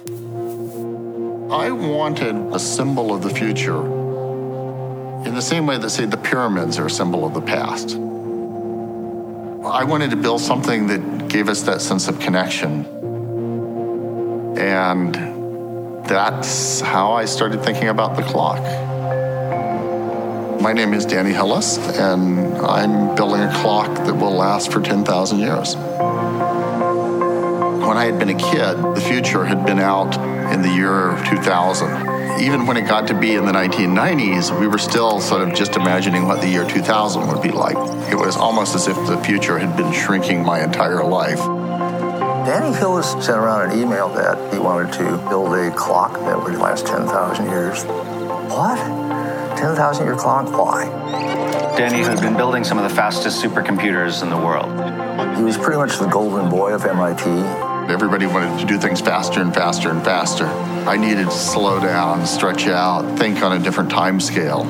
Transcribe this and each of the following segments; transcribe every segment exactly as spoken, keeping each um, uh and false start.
I wanted a symbol of the future in the same way that, say, the pyramids are a symbol of the past. I wanted to build something that gave us that sense of connection. And that's how I started thinking about the clock. My name is Danny Hillis, and I'm building a clock that will last for ten thousand years. When I had been a kid, the future had been out in the year two thousand. Even when it got to be in the nineteen nineties, we were still sort of just imagining what the year two thousand would be like. It was almost as if the future had been shrinking my entire life. Danny Hillis sent around an email that he wanted to build a clock that would last ten thousand years. What? ten thousand year clock? Why? Danny had been building some of the fastest supercomputers in the world. He was pretty much the golden boy of M I T. Everybody wanted to do things faster and faster and faster. I needed to slow down, stretch out, think on a different time scale.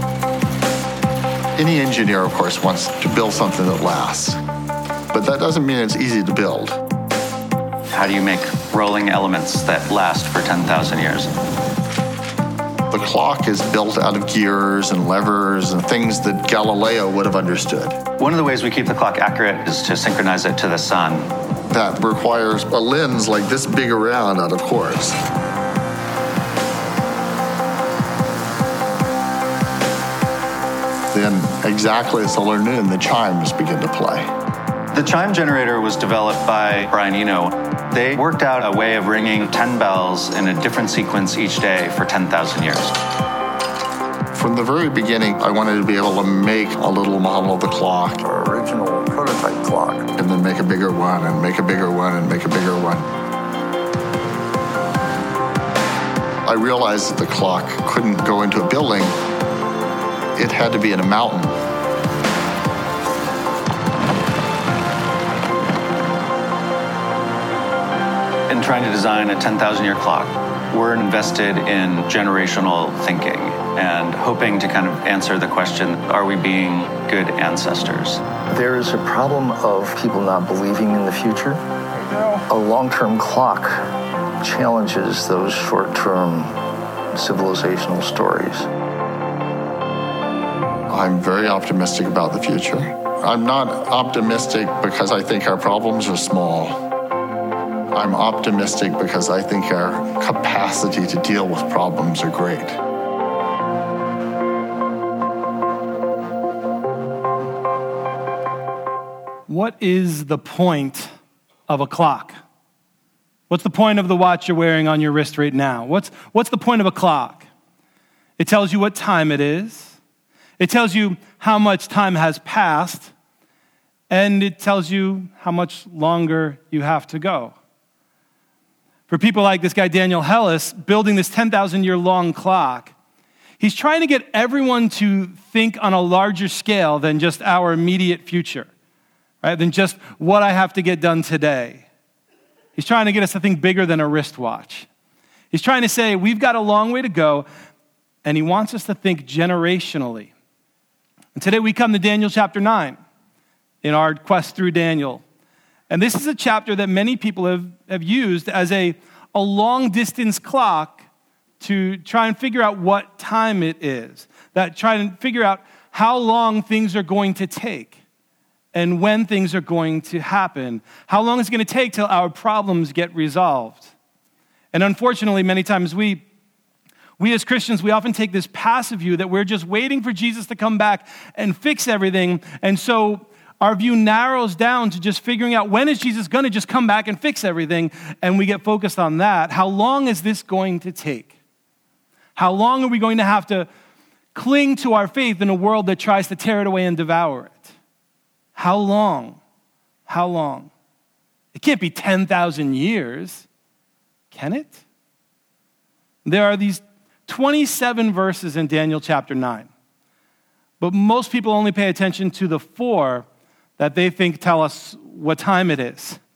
Any engineer, of course, wants to build something that lasts. But that doesn't mean it's easy to build. How do you make rolling elements that last for ten thousand years? The clock is built out of gears and levers and things that Galileo would have understood. One of the ways we keep the clock accurate is to synchronize it to the sun. That requires a lens like this big around out of course. Then, exactly at solar noon, the chimes begin to play. The chime generator was developed by Brian Eno. They worked out a way of ringing ten bells in a different sequence each day for ten thousand years. From the very beginning, I wanted to be able to make a little model of the clock. Our original prototype clock. And then make a bigger one, and make a bigger one, and make a bigger one. I realized that the clock couldn't go into a building. It had to be in a mountain. In trying to design a ten thousand year clock, we're invested in generational thinking and hoping to kind of answer the question, are we being good ancestors? There is a problem of people not believing in the future. A long-term clock challenges those short-term civilizational stories. I'm very optimistic about the future. I'm not optimistic because I think our problems are small. I'm optimistic because I think our capacity to deal with problems are great. What is the point of a clock? What's the point of the watch you're wearing on your wrist right now? What's, what's the point of a clock? It tells you what time it is. It tells you how much time has passed. And it tells you how much longer you have to go. For people like this guy, Daniel Hillis, building this ten thousand year long clock, he's trying to get everyone to think on a larger scale than just our immediate future, right? Than just what I have to get done today. He's trying to get us to think bigger than a wristwatch. He's trying to say we've got a long way to go, and he wants us to think generationally. And today we come to Daniel chapter nine in our quest through Daniel. And this is a chapter that many people have, have used as a, a long-distance clock to try and figure out what time it is, that try and figure out how long things are going to take and when things are going to happen, how long it's going to take till our problems get resolved. And unfortunately, many times we, we as Christians, we often take this passive view that we're just waiting for Jesus to come back and fix everything, and so our view narrows down to just figuring out when is Jesus going to just come back and fix everything, and we get focused on that. How long is this going to take? How long are we going to have to cling to our faith in a world that tries to tear it away and devour it? How long? How long? It can't be ten thousand years, can it? There are these twenty-seven verses in Daniel chapter nine, but most people only pay attention to the four that they think tell us what time it is.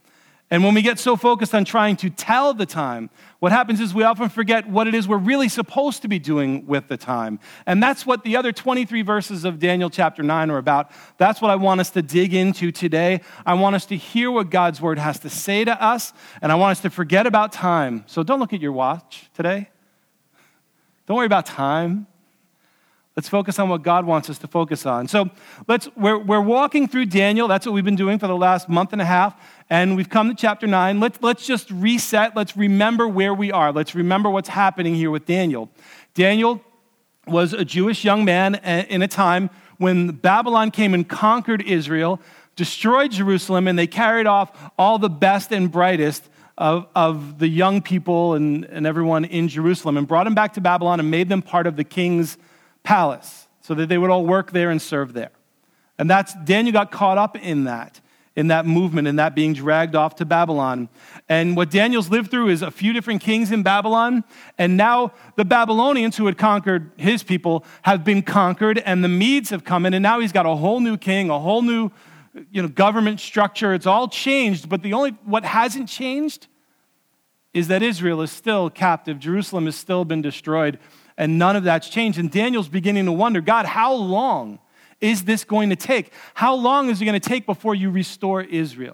And when we get so focused on trying to tell the time, what happens is we often forget what it is we're really supposed to be doing with the time. And that's what the other twenty-three verses of Daniel chapter nine are about. That's what I want us to dig into today. I want us to hear what God's word has to say to us, and I want us to forget about time. So don't look at your watch today. Don't worry about time. Let's focus on what God wants us to focus on. So let's we're, we're walking through Daniel. That's what we've been doing for the last month and a half. And we've come to chapter nine. Let's, let's just reset. Let's remember where we are. Let's remember what's happening here with Daniel. Daniel was a Jewish young man in a time when Babylon came and conquered Israel, destroyed Jerusalem, and they carried off all the best and brightest Of, of the young people and, and everyone in Jerusalem and brought them back to Babylon and made them part of the king's palace so that they would all work there and serve there. And that's, Daniel got caught up in that, in that movement, in that being dragged off to Babylon. And what Daniel's lived through is a few different kings in Babylon, and now the Babylonians who had conquered his people have been conquered, and the Medes have come in, and now he's got a whole new king, a whole new you know, government structure. It's all changed, but the only, what hasn't changed is that Israel is still captive. Jerusalem has still been destroyed, and none of that's changed. And Daniel's beginning to wonder, God, how long is this going to take? How long is it going to take before you restore Israel?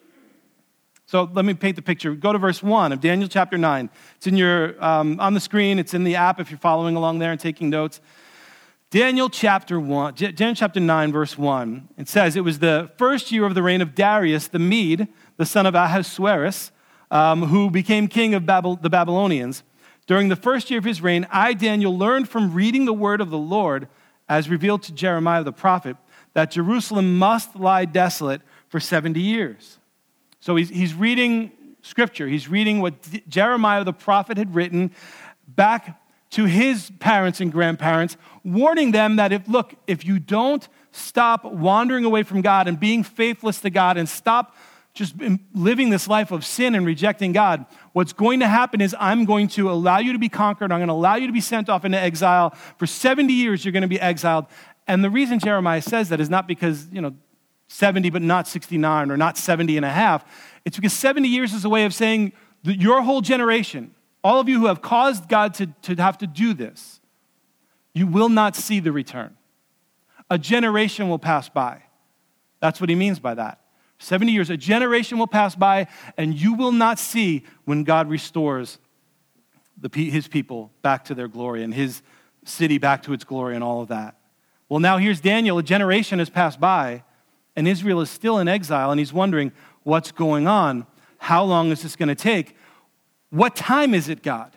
So let me paint the picture. Go to verse one of Daniel chapter nine. It's in your um, on the screen. It's in the app if you're following along there and taking notes. Daniel chapter one, Daniel chapter nine, verse one. It says, it was the first year of the reign of Darius the Mede, the son of Ahasuerus, um, who became king of Babel, the Babylonians. During the first year of his reign, I, Daniel, learned from reading the word of the Lord, as revealed to Jeremiah the prophet, that Jerusalem must lie desolate for seventy years. So he's, he's reading scripture. He's reading what D- Jeremiah the prophet had written back to his parents and grandparents, warning them that if, look, if you don't stop wandering away from God and being faithless to God and stop just living this life of sin and rejecting God, what's going to happen is I'm going to allow you to be conquered. I'm going to allow you to be sent off into exile. For seventy years, you're going to be exiled. And the reason Jeremiah says that is not because, you know, seventy but not sixty-nine or not seventy and a half. It's because seventy years is a way of saying that your whole generation, all of you who have caused God to, to have to do this, you will not see the return. A generation will pass by. That's what he means by that. seventy years, a generation will pass by, and you will not see when God restores the, his people back to their glory and his city back to its glory and all of that. Well, now here's Daniel. A generation has passed by, and Israel is still in exile, and he's wondering, what's going on? How long is this going to take? What time is it, God?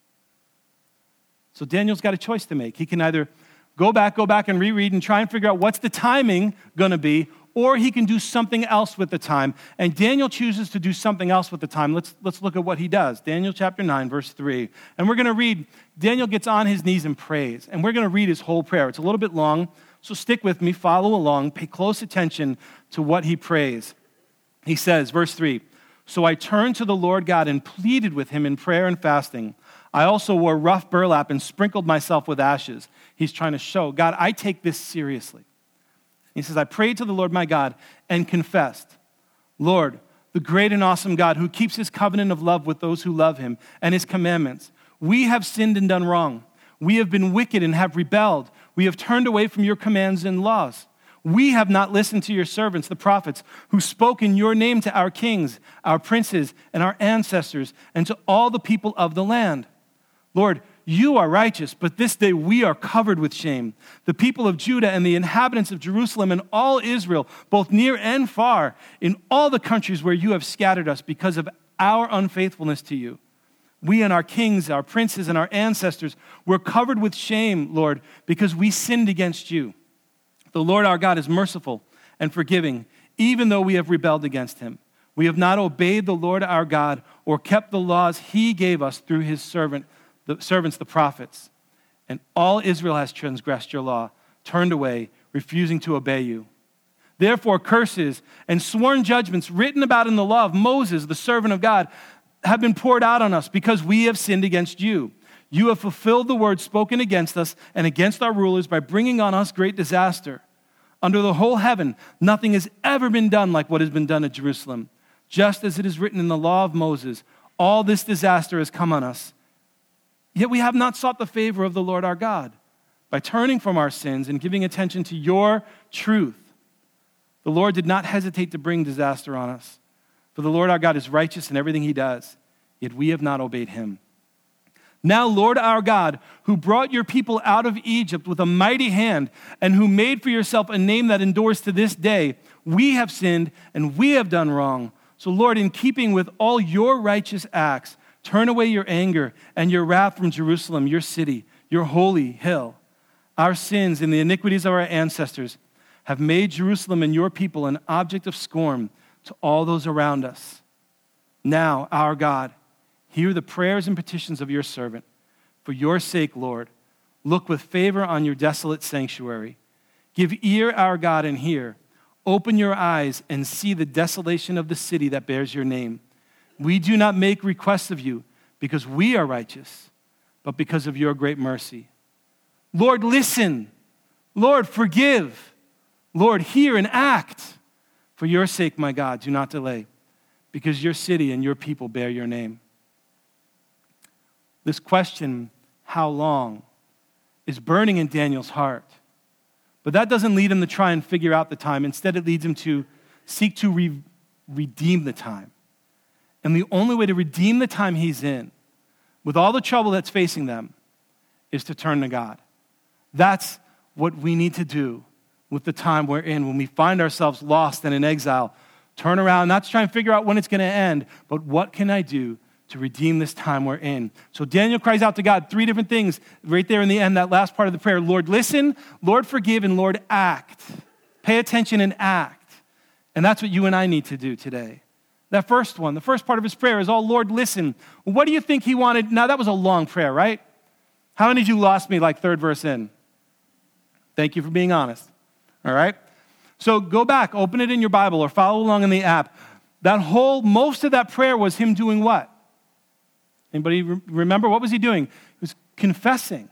So Daniel's got a choice to make. He can either go back, go back and reread and try and figure out what's the timing going to be, or he can do something else with the time. And Daniel chooses to do something else with the time. Let's, let's look at what he does. Daniel chapter nine, verse three. And we're going to read, Daniel gets on his knees and prays. And we're going to read his whole prayer. It's a little bit long, so stick with me, follow along, pay close attention to what he prays. He says, verse three, so I turned to the Lord God and pleaded with him in prayer and fasting. I also wore rough burlap and sprinkled myself with ashes. He's trying to show, God, I take this seriously. He says, I prayed to the Lord my God and confessed, Lord, the great and awesome God who keeps his covenant of love with those who love him and his commandments. We have sinned and done wrong. We have been wicked and have rebelled. We have turned away from your commands and laws. We have not listened to your servants, the prophets, who spoke in your name to our kings, our princes, and our ancestors, and to all the people of the land. Lord, you are righteous, but this day we are covered with shame. The people of Judah and the inhabitants of Jerusalem and all Israel, both near and far, in all the countries where you have scattered us because of our unfaithfulness to you. We and our kings, our princes, and our ancestors were covered with shame, Lord, because we sinned against you. The Lord our God is merciful and forgiving, even though we have rebelled against him. We have not obeyed the Lord our God or kept the laws he gave us through his servant, the servants, the prophets. And all Israel has transgressed your law, turned away, refusing to obey you. Therefore, curses and sworn judgments written about in the law of Moses, the servant of God, have been poured out on us because we have sinned against you. You have fulfilled the word spoken against us and against our rulers by bringing on us great disaster. Under the whole heaven, nothing has ever been done like what has been done at Jerusalem. just as it is written in the law of Moses, all this disaster has come on us. Yet we have not sought the favor of the Lord our God by turning from our sins and giving attention to your truth. The Lord did not hesitate to bring disaster on us. For the Lord our God is righteous in everything he does, yet we have not obeyed him. Now, Lord our God, who brought your people out of Egypt with a mighty hand and who made for yourself a name that endures to this day, we have sinned and we have done wrong. So, Lord, in keeping with all your righteous acts, turn away your anger and your wrath from Jerusalem, your city, your holy hill. Our sins and the iniquities of our ancestors have made Jerusalem and your people an object of scorn to all those around us. Now, our God, hear the prayers and petitions of your servant. For your sake, Lord, look with favor on your desolate sanctuary. Give ear, our God, and hear. Open your eyes and see the desolation of the city that bears your name. We do not make requests of you because we are righteous, but because of your great mercy. Lord, listen. Lord, forgive. Lord, hear and act. For your sake, my God, do not delay, because your city and your people bear your name. This question, how long, is burning in Daniel's heart. But that doesn't lead him to try and figure out the time. Instead, it leads him to seek to re- redeem the time. And the only way to redeem the time he's in, with all the trouble that's facing them, is to turn to God. That's what we need to do with the time we're in when we find ourselves lost and in exile. Turn around, not to try and figure out when it's going to end, but what can I do to redeem this time we're in? So Daniel cries out to God three different things right there in the end, that last part of the prayer. Lord, listen, Lord, forgive, and Lord, act. Pay attention and act. And that's what you and I need to do today. That first one, the first part of his prayer is, oh, Lord, listen. What do you think he wanted? Now, that was a long prayer, right? How many of you lost me like third verse in? Thank you for being honest. All right? So go back, open it in your Bible or follow along in the app. That whole, most of that prayer was him doing what? Anybody remember? What was he doing? He was confessing.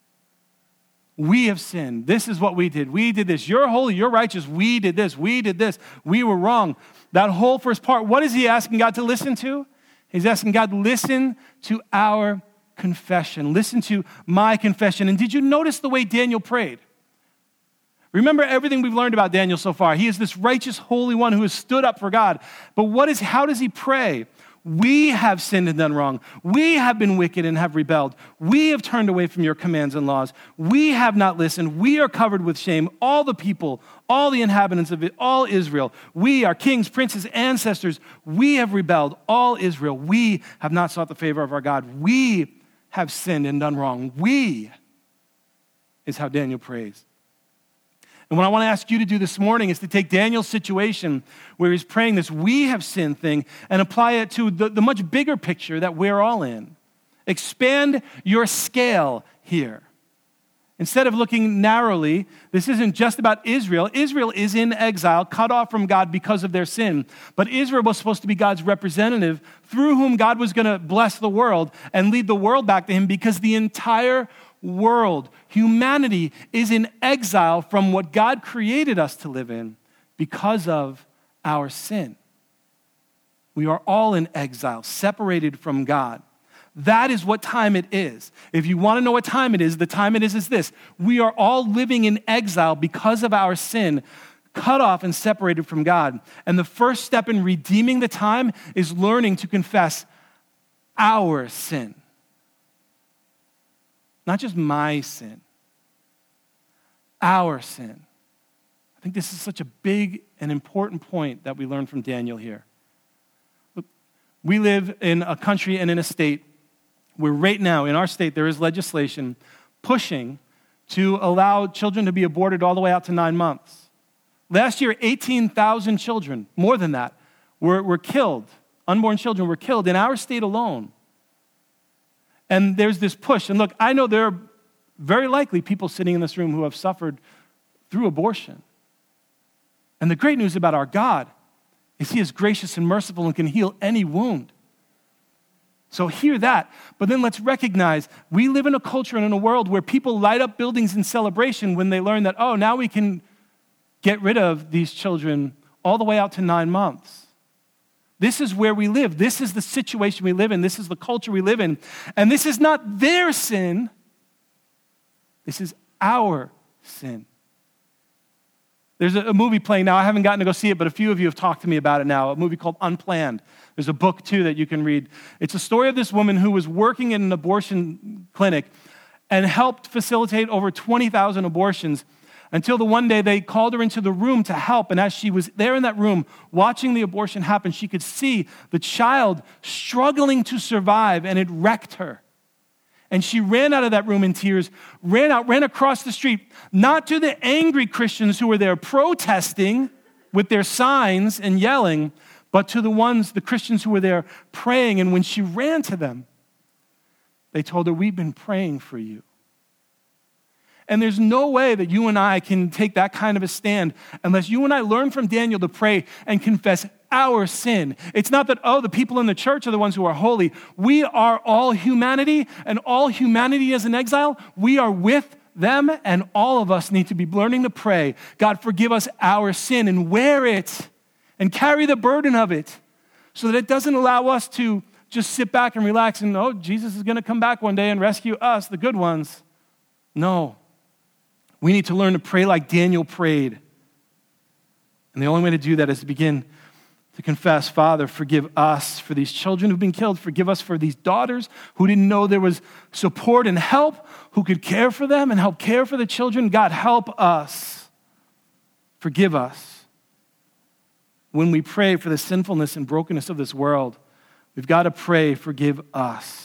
We have sinned. This is what we did. We did this. You're holy. You're righteous. We did this. We did this. We were wrong. That whole first part, what is he asking God to listen to? He's asking God, listen to our confession. Listen to my confession. And did you notice the way Daniel prayed? Remember everything we've learned about Daniel so far. He is this righteous, holy one who has stood up for God. But what is? How does he pray? We have sinned and done wrong. We have been wicked and have rebelled. We have turned away from your commands and laws. We have not listened. We are covered with shame. All the people, all the inhabitants of it, all Israel. We, our kings, princes, ancestors, we have rebelled. All Israel. We have not sought the favor of our God. We have sinned and done wrong. We is how Daniel prays. And what I want to ask you to do this morning is to take Daniel's situation where he's praying this we have sinned thing and apply it to the, the much bigger picture that we're all in. Expand your scale here. Instead of looking narrowly, this isn't just about Israel. Israel is in exile, cut off from God because of their sin. But Israel was supposed to be God's representative through whom God was going to bless the world and lead the world back to him, because the entire world, humanity, is in exile from what God created us to live in because of our sin. We are all in exile, separated from God. That is what time it is. If you want to know what time it is, the time it is is this. We are all living in exile because of our sin, cut off and separated from God. And the first step in redeeming the time is learning to confess our sin. Not just my sin, our sin. I think this is such a big and important point that we learn from Daniel here. Look, we live in a country and in a state where right now in our state there is legislation pushing to allow children to be aborted all the way out to nine months. Last year, eighteen thousand children, more than that, were, were killed. Unborn children were killed in our state alone. And there's this push. And look, I know there are very likely people sitting in this room who have suffered through abortion. And the great news about our God is he is gracious and merciful and can heal any wound. So hear that. But then let's recognize we live in a culture and in a world where people light up buildings in celebration when they learn that, oh, now we can get rid of these children all the way out to nine months. This is where we live. This is the situation we live in. This is the culture we live in. And this is not their sin. This is our sin. There's a, a movie playing now. I haven't gotten to go see it, but a few of you have talked to me about it now, a movie called Unplanned. There's a book, too, that you can read. It's a story of this woman who was working in an abortion clinic and helped facilitate over twenty thousand abortions until the one day they called her into the room to help. And as she was there in that room watching the abortion happen, she could see the child struggling to survive, and it wrecked her. And she ran out of that room in tears, ran out, ran across the street, not to the angry Christians who were there protesting with their signs and yelling, but to the ones, the Christians who were there praying. And when she ran to them, they told her, "We've been praying for you." And there's no way that you and I can take that kind of a stand unless you and I learn from Daniel to pray and confess our sin. It's not that, oh, the people in the church are the ones who are holy. We are all humanity, and all humanity is in exile. We are with them, and all of us need to be learning to pray, "God, forgive us our sin," and wear it and carry the burden of it so that it doesn't allow us to just sit back and relax and, oh, Jesus is going to come back one day and rescue us, the good ones. No. We need to learn to pray like Daniel prayed. And the only way to do that is to begin to confess, "Father, forgive us for these children who've been killed. Forgive us for these daughters who didn't know there was support and help, who could care for them and help care for the children. God, help us. Forgive us." When we pray for the sinfulness and brokenness of this world, we've got to pray, "Forgive us."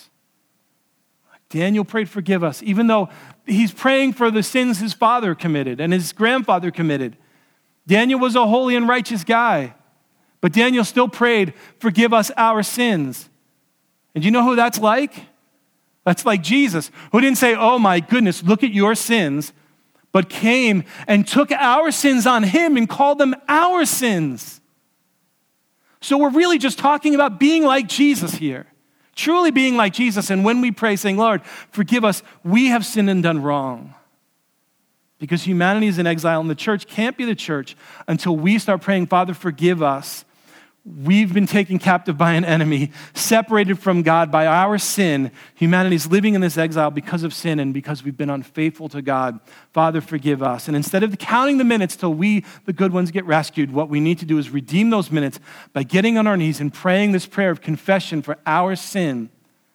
Daniel prayed, "Forgive us," even though he's praying for the sins his father committed and his grandfather committed. Daniel was a holy and righteous guy, but Daniel still prayed, "Forgive us our sins." And you know who that's like? That's like Jesus, who didn't say, "Oh my goodness, look at your sins," but came and took our sins on him and called them our sins. So we're really just talking about being like Jesus here. Truly being like Jesus. And when we pray saying, "Lord, forgive us, we have sinned and done wrong." Because humanity is in exile and the church can't be the church until we start praying, "Father, forgive us. We've been taken captive by an enemy, separated from God by our sin. Humanity's living in this exile because of sin and because we've been unfaithful to God. Father, forgive us." And instead of counting the minutes till we, the good ones, get rescued, what we need to do is redeem those minutes by getting on our knees and praying this prayer of confession for our sin.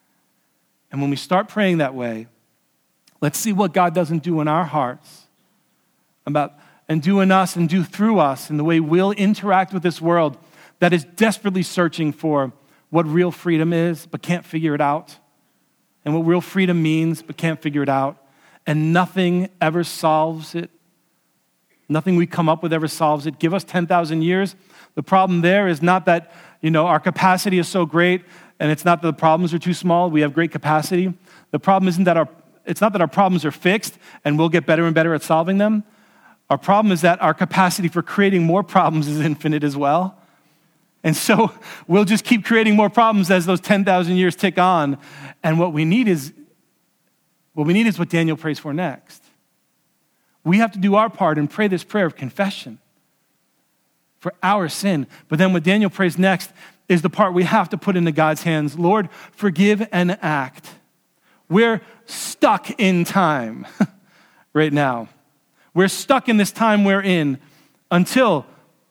And when we start praying that way, let's see what God doesn't do in our hearts about and do in us and do through us in the way we'll interact with this world that is desperately searching for what real freedom is, but can't figure it out, and what real freedom means, but can't figure it out, and nothing ever solves it. Nothing we come up with ever solves it. Give us ten thousand years. The problem there is not that, you know, our capacity is so great, and it's not that the problems are too small. We have great capacity. The problem isn't that our, it's not that our problems are fixed, and we'll get better and better at solving them. Our problem is that our capacity for creating more problems is infinite as well. And so we'll just keep creating more problems as those ten thousand years tick on. And what we need is, what we need is what Daniel prays for next. We have to do our part and pray this prayer of confession for our sin. But then what Daniel prays next is the part we have to put into God's hands. "Lord, forgive and act." We're stuck in time right now. We're stuck in this time we're in until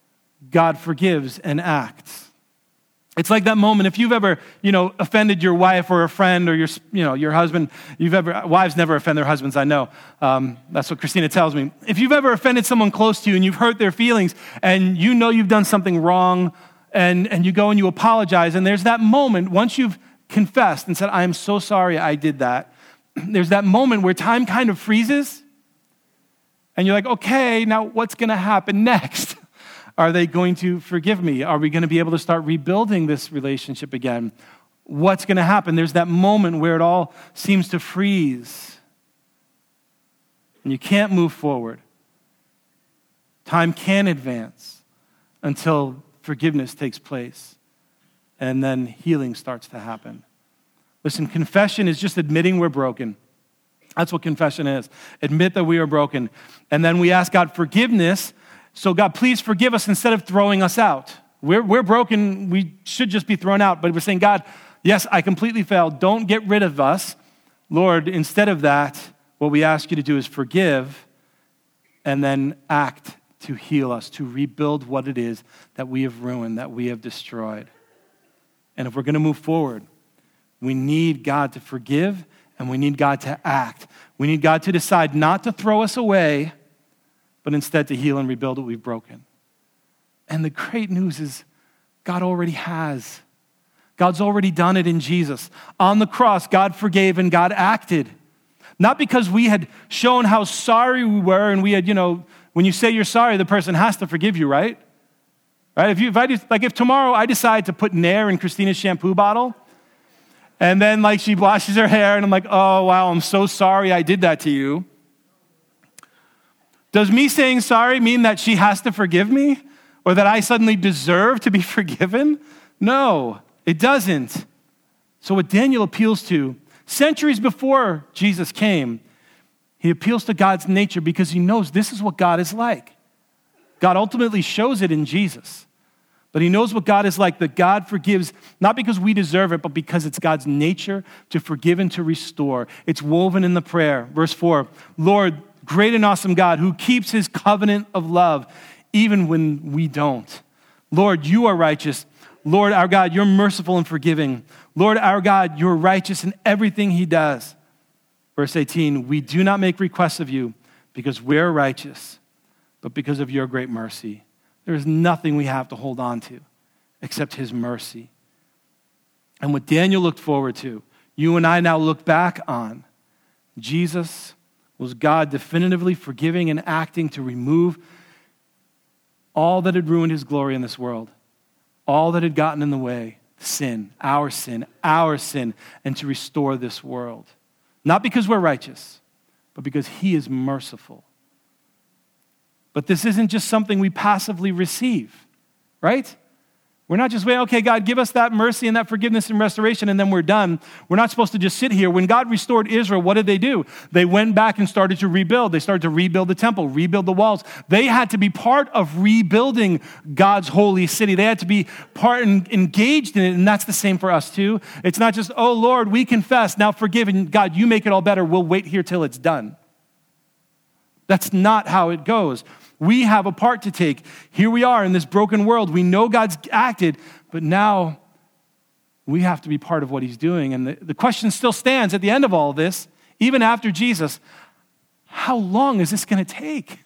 God forgives and acts. It's like that moment, if you've ever, you know, offended your wife or a friend or your, you know, your husband, you've ever, wives never offend their husbands, I know. Um, that's what Christina tells me. If you've ever offended someone close to you and you've hurt their feelings and you know you've done something wrong and, and you go and you apologize, and there's that moment, once you've confessed and said, "I am so sorry I did that," there's that moment where time kind of freezes and you're like, okay, now what's going to happen next? Are they going to forgive me? Are we going to be able to start rebuilding this relationship again? What's going to happen? There's that moment where it all seems to freeze. And you can't move forward. Time can't advance until forgiveness takes place. And then healing starts to happen. Listen, confession is just admitting we're broken. That's what confession is. Admit that we are broken. And then we ask God forgiveness. So God, please forgive us instead of throwing us out. We're, we're broken. We should just be thrown out. But we're saying, God, yes, I completely failed. Don't get rid of us. Lord, instead of that, what we ask you to do is forgive and then act to heal us, to rebuild what it is that we have ruined, that we have destroyed. And if we're going to move forward, we need God to forgive and we need God to act. We need God to decide not to throw us away, but instead to heal and rebuild what we've broken. And the great news is God already has. God's already done it in Jesus. On the cross, God forgave and God acted. Not because we had shown how sorry we were and we had, you know, when you say you're sorry, the person has to forgive you, right? Right? If you, if I just, like if tomorrow I decide to put Nair in Christina's shampoo bottle, and then like she washes her hair and I'm like, oh, wow, I'm so sorry I did that to you. Does me saying sorry mean that she has to forgive me? Or that I suddenly deserve to be forgiven? No, it doesn't. So what Daniel appeals to, centuries before Jesus came, he appeals to God's nature because he knows this is what God is like. God ultimately shows it in Jesus. But he knows what God is like, that God forgives, not because we deserve it, but because it's God's nature to forgive and to restore. It's woven in the prayer. Verse four, Lord, great and awesome God, who keeps his covenant of love, even when we don't. Lord, you are righteous. Lord, our God, you're merciful and forgiving. Lord, our God, you're righteous in everything he does. Verse eighteen, we do not make requests of you because we're righteous, but because of your great mercy. There is nothing we have to hold on to except his mercy. And what Daniel looked forward to, you and I now look back on. Jesus was God definitively forgiving and acting to remove all that had ruined his glory in this world, all that had gotten in the way, sin, our sin, our sin, and to restore this world. Not because we're righteous, but because he is merciful. But this isn't just something we passively receive, right? We're not just waiting, okay, God, give us that mercy and that forgiveness and restoration, and then we're done. We're not supposed to just sit here. When God restored Israel, what did they do? They went back and started to rebuild. They started to rebuild the temple, rebuild the walls. They had to be part of rebuilding God's holy city. They had to be part and engaged in it, and that's the same for us too. It's not just, oh, Lord, we confess, now forgive, and God, you make it all better. We'll wait here till it's done. That's not how it goes. We have a part to take. Here we are in this broken world. We know God's acted, but now we have to be part of what he's doing. And the, the question still stands at the end of all of this, even after Jesus, how long is this going to take?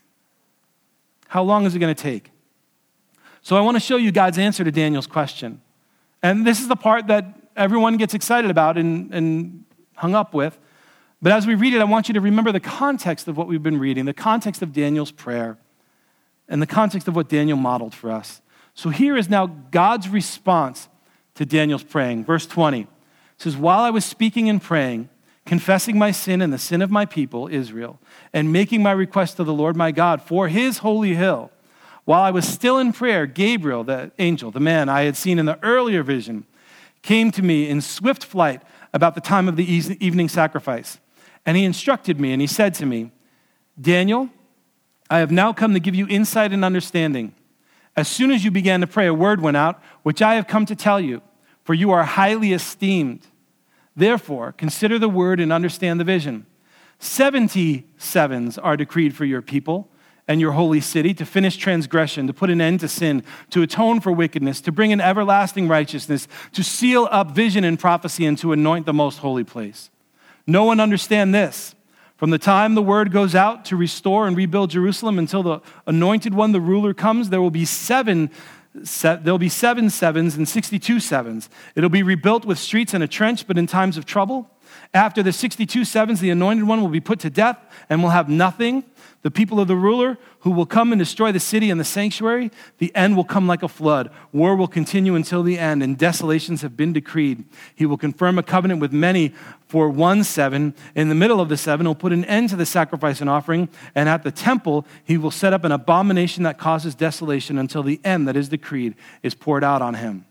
How long is it going to take? So I want to show you God's answer to Daniel's question. And this is the part that everyone gets excited about and, and hung up with. But as we read it, I want you to remember the context of what we've been reading, the context of Daniel's prayer, and the context of what Daniel modeled for us. So here is now God's response to Daniel's praying. Verse twenty, it says, while I was speaking and praying, confessing my sin and the sin of my people, Israel, and making my request to the Lord my God for his holy hill, while I was still in prayer, Gabriel, the angel, the man I had seen in the earlier vision, came to me in swift flight about the time of the evening sacrifice. And he instructed me, and he said to me, Daniel, I have now come to give you insight and understanding. As soon as you began to pray, a word went out, which I have come to tell you, for you are highly esteemed. Therefore, consider the word and understand the vision. Seventy sevens are decreed for your people and your holy city to finish transgression, to put an end to sin, to atone for wickedness, to bring in everlasting righteousness, to seal up vision and prophecy, and to anoint the most holy place. No one understand this. From the time the word goes out to restore and rebuild Jerusalem until the anointed one, the ruler, comes, there will be seven There'll be seven sevens and sixty-two sevens. It'll be rebuilt with streets and a trench, but in times of trouble. After the sixty-two sevens, the anointed one will be put to death and will have nothing. The people of the ruler who will come and destroy the city and the sanctuary, the end will come like a flood. War will continue until the end, and desolations have been decreed. He will confirm a covenant with many for one seven. In the middle of the seven, he'll put an end to the sacrifice and offering, and at the temple, he will set up an abomination that causes desolation until the end that is decreed is poured out on him.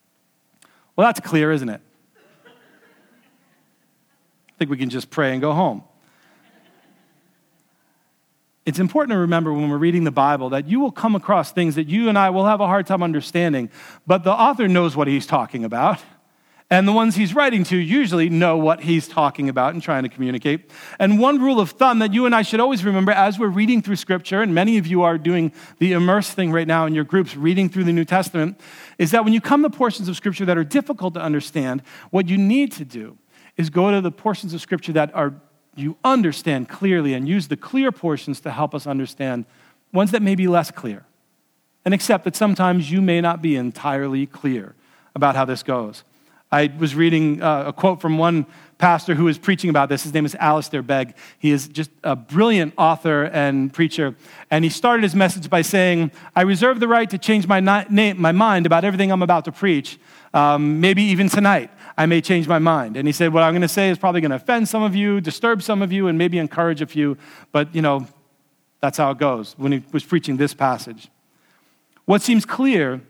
Well, that's clear, isn't it? I think we can just pray and go home. it's important to remember when we're reading the Bible that you will come across things that you and I will have a hard time understanding, but the author knows what he's talking about. And the ones he's writing to usually know what he's talking about and trying to communicate. And one rule of thumb that you and I should always remember as we're reading through Scripture, and many of you are doing the immerse thing right now in your groups, reading through the New Testament, is that when you come to portions of Scripture that are difficult to understand, what you need to do is go to the portions of Scripture that are you understand clearly and use the clear portions to help us understand ones that may be less clear. And accept that sometimes you may not be entirely clear about how this goes. I was reading uh, a quote from one pastor who was preaching about this. His name is Alistair Begg. He is just a brilliant author and preacher. And he started his message by saying, I reserve the right to change my, na- my mind about everything I'm about to preach. Um, maybe even tonight, I may change my mind. And he said, what I'm going to say is probably going to offend some of you, disturb some of you, and maybe encourage a few. But, you know, that's how it goes when he was preaching this passage. What seems clear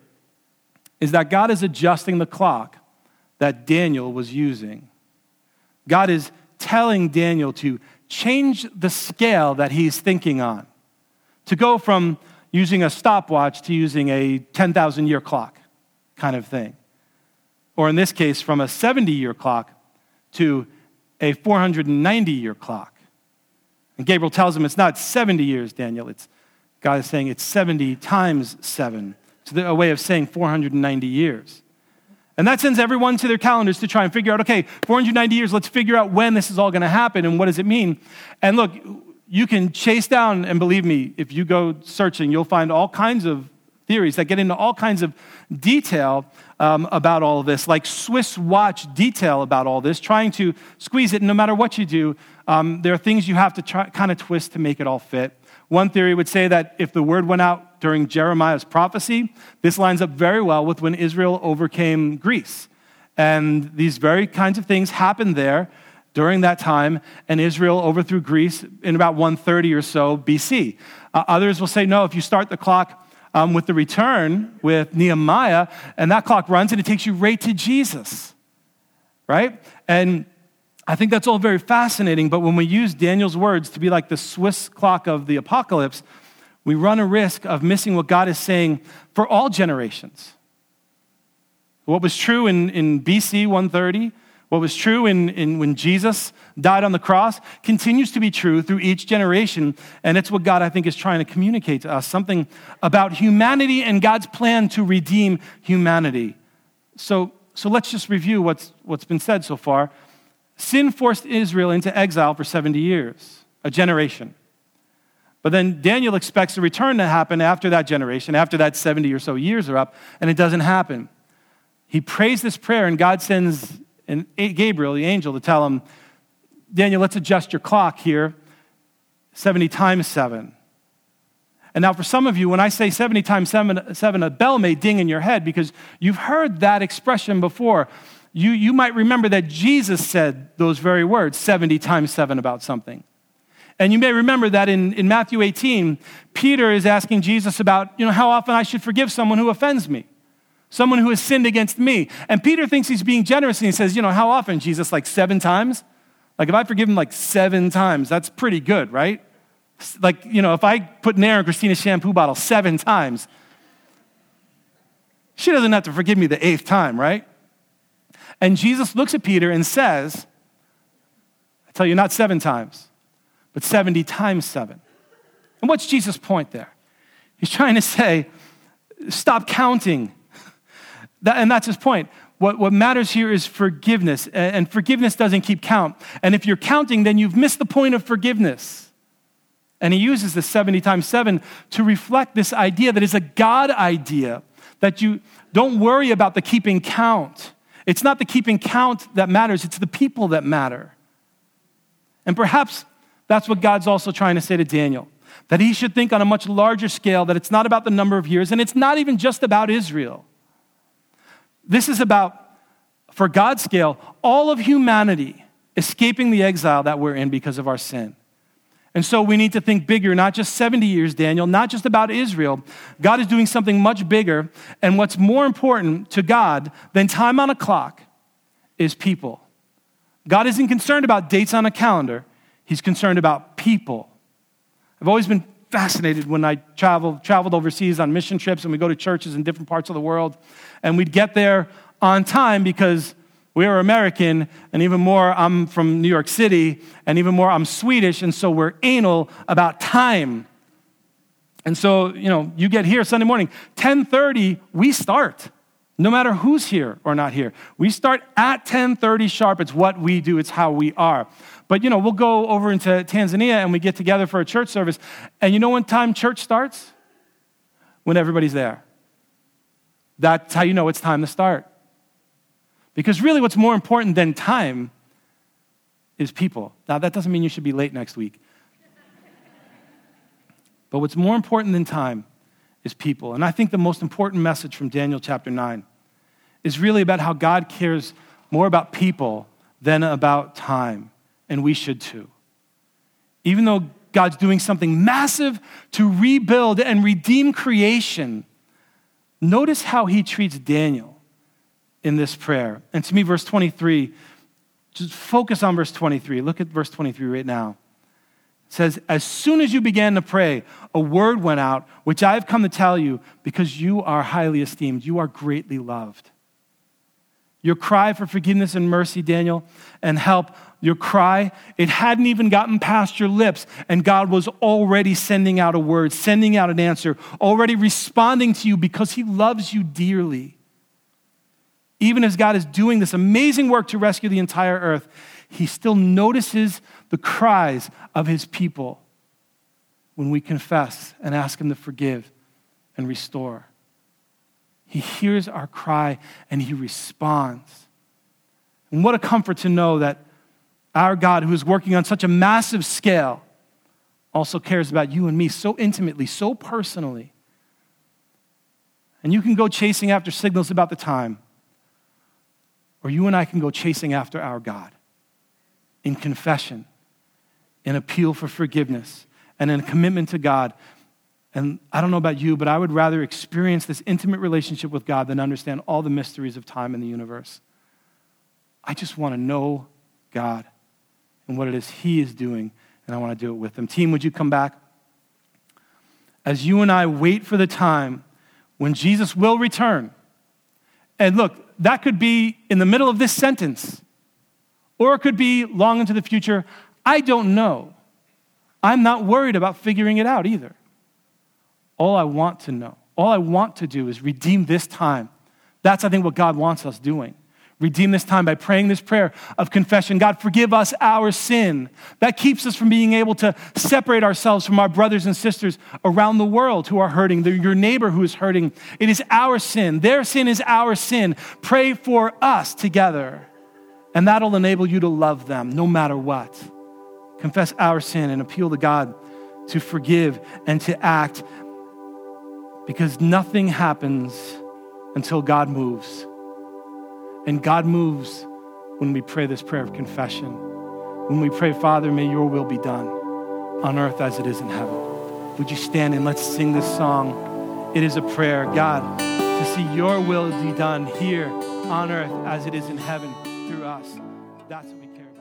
is that God is adjusting the clock that Daniel was using. God is telling Daniel to change the scale that he's thinking on, to go from using a stopwatch to using a ten thousand year clock kind of thing. Or in this case, from a seventy year clock to a four hundred ninety year clock. And Gabriel tells him it's not seventy years, Daniel. It's God is saying it's seventy times seven. It's a way of saying four hundred ninety years. And that sends everyone to their calendars to try and figure out, okay, four hundred ninety years, let's figure out when this is all going to happen and what does it mean. And look, you can chase down, and believe me, if you go searching, you'll find all kinds of theories that get into all kinds of detail um, about all of this, like Swiss watch detail about all this, trying to squeeze it. And no matter what you do, um, there are things you have to try, kind of twist to make it all fit. One theory would say that if the word went out during Jeremiah's prophecy, this lines up very well with when Israel overcame Greece. And these very kinds of things happened there during that time, and Israel overthrew Greece in about one thirty or so B C. Uh, others will say, no, if you start the clock um, with the return with Nehemiah, and that clock runs and it takes you right to Jesus, right? And I think that's all very fascinating, but when we use Daniel's words to be like the Swiss clock of the apocalypse, we run a risk of missing what God is saying for all generations. What was true in, in B C one thirty, what was true in, in when Jesus died on the cross, continues to be true through each generation, and it's what God, I think, is trying to communicate to us, something about humanity and God's plan to redeem humanity. So, so let's just review what's, what's been said so far. Sin forced Israel into exile for seventy years, a generation. But then Daniel expects a return to happen after that generation, after that seventy or so years are up, and it doesn't happen. He prays this prayer, and God sends an, Gabriel, the angel, to tell him, Daniel, let's adjust your clock here, seventy times seven. And now for some of you, when I say seventy times seven, seven, a bell may ding in your head because you've heard that expression before. You, you might remember that Jesus said those very words, seventy times seven, about something. And you may remember that in, in Matthew eighteen, Peter is asking Jesus about, you know, how often I should forgive someone who offends me, someone who has sinned against me. And Peter thinks he's being generous, and he says, you know, how often, Jesus? Like seven times? Like if I forgive him like seven times, that's pretty good, right? Like, you know, if I put Nair in Christina's shampoo bottle seven times, she doesn't have to forgive me the eighth time, right? And Jesus looks at Peter and says, I tell you, not seven times, but seventy times seven. And what's Jesus' point there? He's trying to say, stop counting. That, and that's his point. What, what matters here is forgiveness, and forgiveness doesn't keep count. And if you're counting, then you've missed the point of forgiveness. And he uses the seventy times seven to reflect this idea that is a God idea, that you don't worry about the keeping count. It's not the keeping count that matters, it's the people that matter. And perhaps that's what God's also trying to say to Daniel, that he should think on a much larger scale, that it's not about the number of years, and it's not even just about Israel. This is about, for God's scale, all of humanity escaping the exile that we're in because of our sin. And so we need to think bigger, not just seventy years, Daniel, not just about Israel. God is doing something much bigger, and what's more important to God than time on a clock is people. God isn't concerned about dates on a calendar. He's concerned about people. I've always been fascinated when I traveled, traveled overseas on mission trips and we go to churches in different parts of the world. And we'd get there on time because we are American, and even more, I'm from New York City, and even more, I'm Swedish, and so we're anal about time. And so, you know, you get here Sunday morning, ten thirty, we start, no matter who's here or not here. We start at ten thirty sharp. It's what we do. It's how we are. But, you know, we'll go over into Tanzania, and we get together for a church service, and you know when time church starts? When everybody's there. That's how you know it's time to start. Because really what's more important than time is people. Now, that doesn't mean you should be late next week. But what's more important than time is people. And I think the most important message from Daniel chapter nine is really about how God cares more about people than about time. And we should too. Even though God's doing something massive to rebuild and redeem creation, notice how he treats Daniel in this prayer. And to me, verse twenty-three, just focus on verse twenty-three. Look at verse twenty-three right now. It says, as soon as you began to pray, a word went out, which I have come to tell you, because you are highly esteemed. You are greatly loved. Your cry for forgiveness and mercy, Daniel, and help, your cry, it hadn't even gotten past your lips, and God was already sending out a word, sending out an answer, already responding to you because he loves you dearly. Even as God is doing this amazing work to rescue the entire earth, he still notices the cries of his people when we confess and ask him to forgive and restore. He hears our cry and he responds. And what a comfort to know that our God, who is working on such a massive scale, also cares about you and me so intimately, so personally. And you can go chasing after signals about the time, or you and I can go chasing after our God in confession, in appeal for forgiveness, and in a commitment to God. And I don't know about you, but I would rather experience this intimate relationship with God than understand all the mysteries of time in the universe. I just want to know God and what it is he is doing, and I want to do it with him. Team, would you come back? As you and I wait for the time when Jesus will return, and look, that could be in the middle of this sentence, or it could be long into the future. I don't know. I'm not worried about figuring it out either. All I want to know, all I want to do is redeem this time. That's, I think, what God wants us doing. Redeem this time by praying this prayer of confession. God, forgive us our sin. That keeps us from being able to separate ourselves from our brothers and sisters around the world who are hurting, your neighbor who is hurting. It is our sin. Their sin is our sin. Pray for us together, and that'll enable you to love them no matter what. Confess our sin and appeal to God to forgive and to act, because nothing happens until God moves. And God moves when we pray this prayer of confession. When we pray, Father, may your will be done on earth as it is in heaven. Would you stand and let's sing this song? It is a prayer, God, to see your will be done here on earth as it is in heaven through us. That's what we care about.